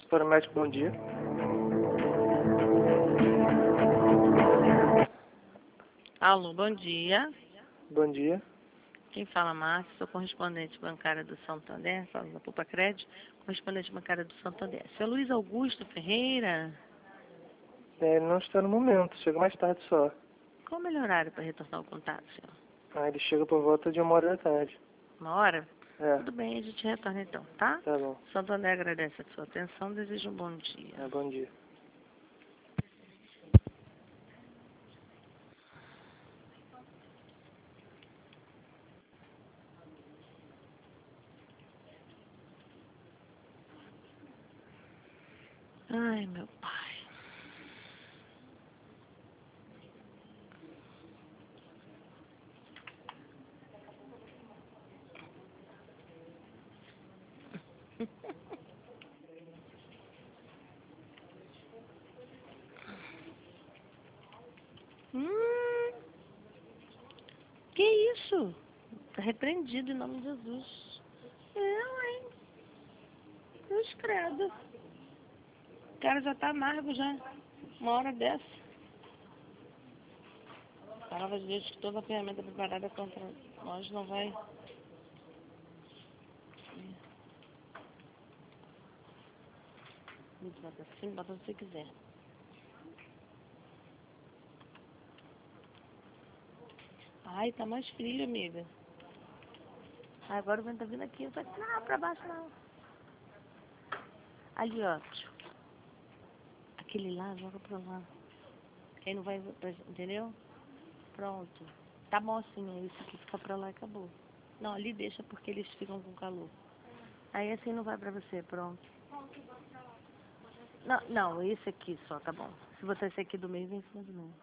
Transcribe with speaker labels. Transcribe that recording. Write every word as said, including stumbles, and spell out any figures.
Speaker 1: Para médico, bom dia.
Speaker 2: Alô, bom dia.
Speaker 1: Bom dia.
Speaker 2: Quem fala, Márcia, sou correspondente bancária do Santander, falo da Poupa Crédito, correspondente bancária do Santander. Seu Luiz Augusto Ferreira,
Speaker 1: É, ele não está no momento, chega mais tarde só.
Speaker 2: qual o melhor horário para retornar o contato, senhor?
Speaker 1: Ah, ele chega por volta de uma hora da tarde.
Speaker 2: Uma hora?
Speaker 1: É,
Speaker 2: Tudo bem, a gente retorna então, tá?
Speaker 1: tá bom.
Speaker 2: Santander agradece a sua atenção, deseja um bom dia.
Speaker 1: É, bom dia.
Speaker 2: Ai, meu pai. Hum, que isso? Tá repreendido em nome de Jesus. Eu, hein? Cruz credo. O cara já tá amargo já. Uma hora dessa. A palavra de Deus que toda ferramenta preparada contra nós não vai. Bota assim, bota onde você quiser. Ai, tá mais frio, amiga. Ah, agora o vento tá vindo aqui. Eu tô aqui, não, pra baixo não. Ali, ó. Aquele lá, joga pra lá. Quem não vai, entendeu? Pronto. Tá bom assim, aí esse aqui fica pra lá e acabou. Não, ali deixa porque eles ficam com calor. Aí assim não vai pra você, pronto. Não, não, esse aqui só, tá bom. Se botar esse aqui do meio, vem em cima do meio.